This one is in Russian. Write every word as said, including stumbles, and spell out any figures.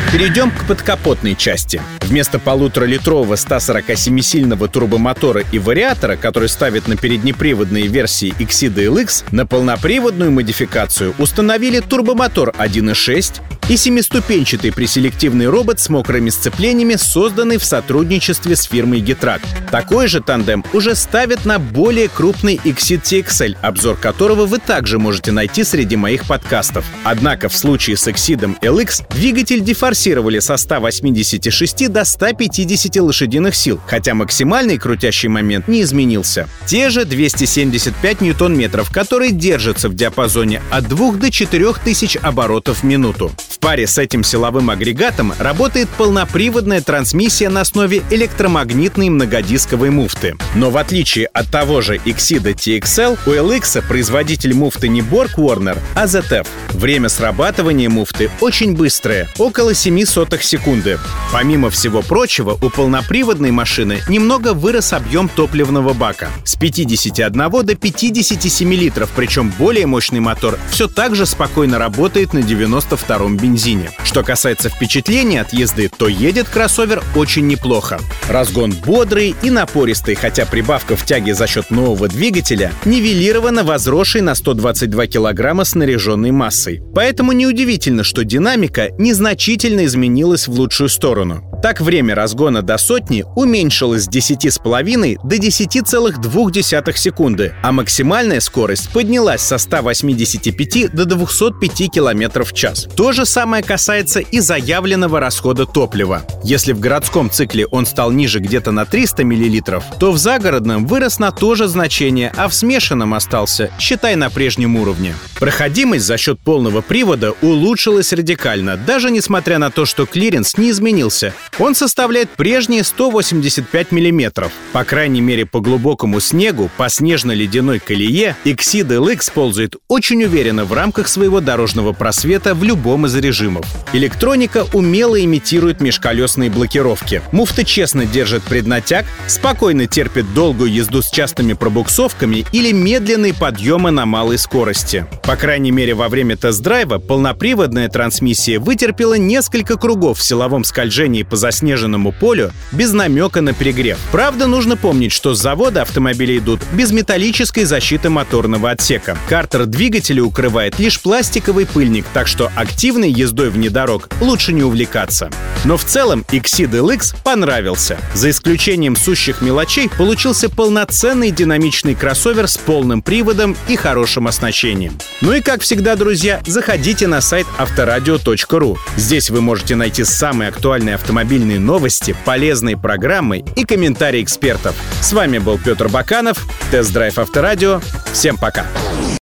Перейдем к подкапотной части. Вместо полуторалитрового ста сорока семисильного турбомотора и вариатора, который ставят на переднеприводные версии Exida эл икс, на полноприводную модификацию установили турбомотор один и шесть и семиступенчатый преселективный робот с мокрыми сцеплениями, созданный в сотрудничестве с фирмой Getrack. Такой же тандем уже ставят на более крупный Exida ти экс эль, обзор которого вы также можете найти среди моих подкастов. Однако в случае с Exida эл икс двигатель дефорсировали со ста восьмидесяти шести до ста пятидесяти лошадиных сил, хотя максимальный крутящий момент не изменился. Те же двести семьдесят пять ньютон-метров, которые держатся в диапазоне от двух до четырёх тысяч оборотов в минуту. В паре с этим силовым агрегатом работает полноприводная трансмиссия на основе электромагнитной многодисковой муфты. Но в отличие от того же Exida ти экс эл, у эл икс производитель муфты не Borg-Warner, а зет эф. Время срабатывания муфты очень быстрое, около семи сотых секунды. Помимо всего прочего, у полноприводной машины немного вырос объем топливного бака с пятидесяти одного до пятидесяти семи литров, причем более мощный мотор все так же спокойно работает на девяносто втором бензине. Что касается впечатления от езды, то едет кроссовер очень неплохо. Разгон бодрый и напористый, хотя прибавка в тяге за счет нового двигателя нивелирована возросшей на сто двадцать два килограмма снаряженной массой. Поэтому неудивительно, что динамика незначительно изменилась в лучшую сторону. Так, время разгона до сотни уменьшилось с десяти с половиной до десяти целых двух десятых секунды, а максимальная скорость поднялась со ста восьмидесяти пяти до двухсот пяти километров в час. То же самое касается и заявленного расхода топлива. Если в городском цикле он стал ниже где-то на триста миллилитров, то в загородном вырос на то же значение, а в смешанном остался, считай, на прежнем уровне. Проходимость за счет полного привода улучшилась радикально, даже несмотря на то, что клиренс не изменился. Он составляет прежние сто восемьдесят пять миллиметров. По крайней мере, по глубокому снегу, по снежно-ледяной колее, Exida эл икс ползает очень уверенно в рамках своего дорожного просвета в любом из режимов. Электроника умело имитирует межколесные блокировки. Муфта честно держит преднатяг, спокойно терпит долгую езду с частыми пробуксовками или медленные подъемы на малой скорости. По крайней мере, во время тест-драйва полноприводная трансмиссия вытерпела несколько кругов в силовом скольжении по заснеженному полю без намека на перегрев. Правда, нужно помнить, что с завода автомобили идут без металлической защиты моторного отсека. Картер двигателя укрывает лишь пластиковый пыльник, так что активной ездой вне дорог лучше не увлекаться. Но в целом Exida эл икс понравился. За исключением сущих мелочей, получился полноценный динамичный кроссовер с полным приводом и хорошим оснащением. Ну и как всегда, друзья, заходите на сайт авторадио точка ру. Здесь вы можете найти самые актуальные автомобильные новости, полезные программы и комментарии экспертов. С вами был Петр Баканов, Тест-драйв Авторадио. Всем пока!